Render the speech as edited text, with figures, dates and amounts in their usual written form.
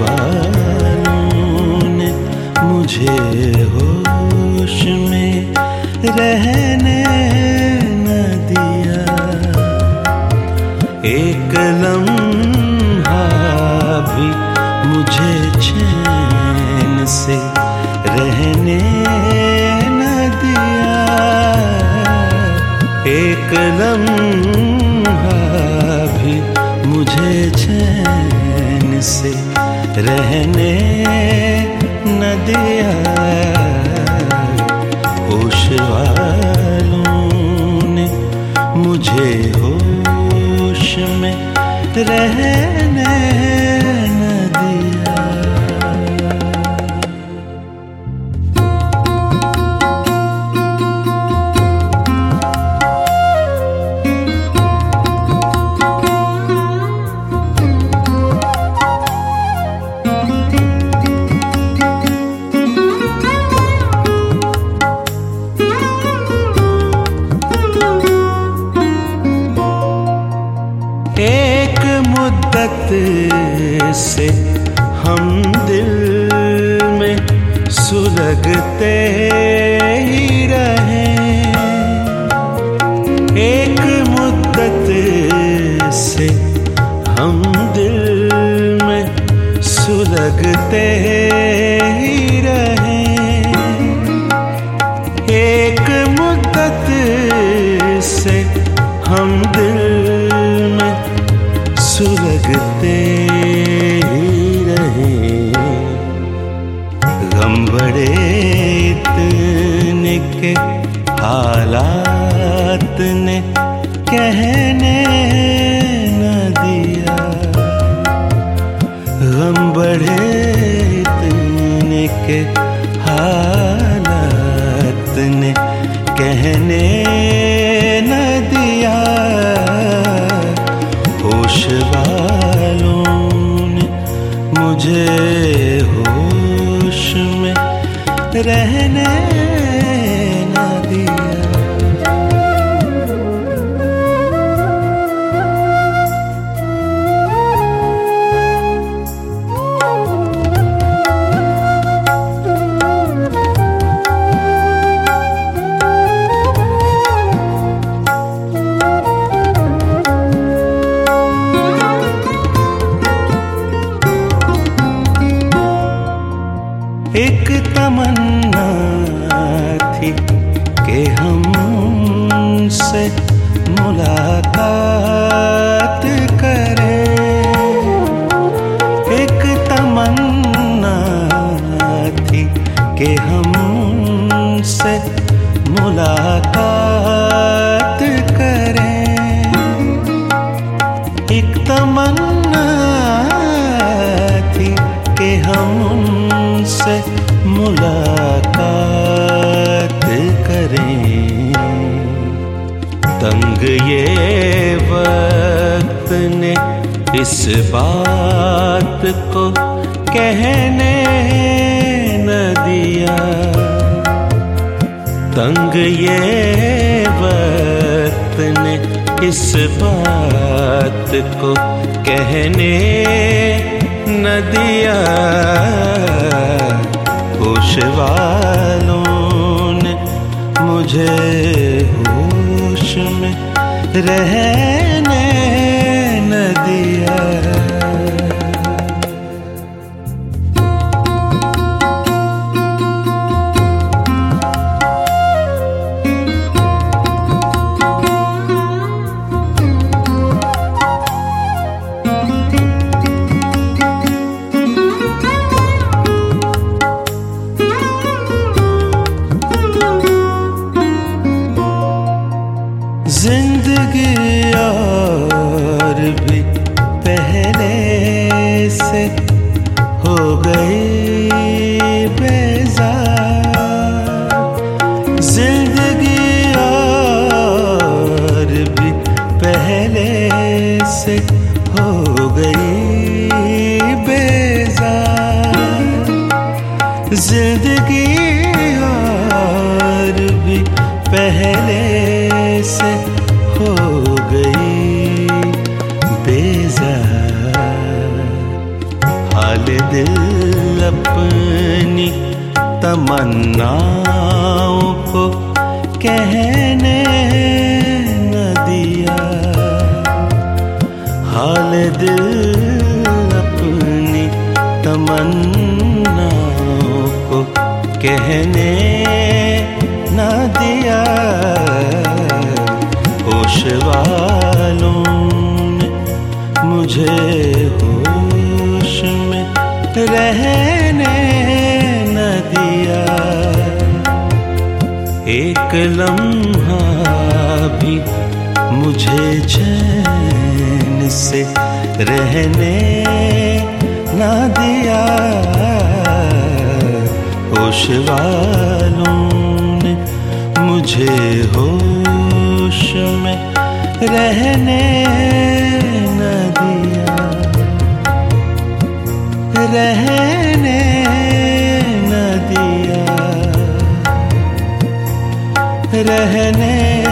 वालों ने मुझे होश में रहने न दिया। एक लम्हा भी मुझे चैन से रहने न दिया। एक लम्हा भी मुझे चैन से रहने न दिया। होश वालों ने मुझे होश में रहने न दिया। एक मुद्दत से हम दिल में सुलगते ही रहे। एक मुद्दत से हम दिल में सुलगते ही रहे। एक मुद्दत से हम दिल में सुलगते ही रहे। गम बड़े इतने के हालात ने कहने न दिया। गम बड़े इतने के हालात ने कहने न दिया। होश वालों ने मुझे होश में रहने न दिया। एक तमन्ना थी कि हमसे मुलाकात करें। एक तमन्ना थी कि हमसे मुलाकात करें। एक तमन्ना थी कि हमसे मुलाकात करें। तंग ये वक्त ने इस बात को कहने न दिया। तंग ये वक्त ने इस बात को कहने न दिया। होश वालों ने मुझे होश में रहने न दिया। जिंदगी और भी पहले से हो गई बेजार। जिंदगी और भी पहले से हो गई बेजार। जिंदगी और भी पहले से हो गई बेजार। हाल दिल अपनी तमन्नाओं को कहने न दिया। हाल दिल अपनी तमन्नाओं को कहने न दिया। होश वालों ने मुझे होश में रहने न दिया। एक लम्हा भी मुझे चैन से रहने न दिया। होश वालों ने मुझे होश में रहने न दिया। रहने न दिया। रहने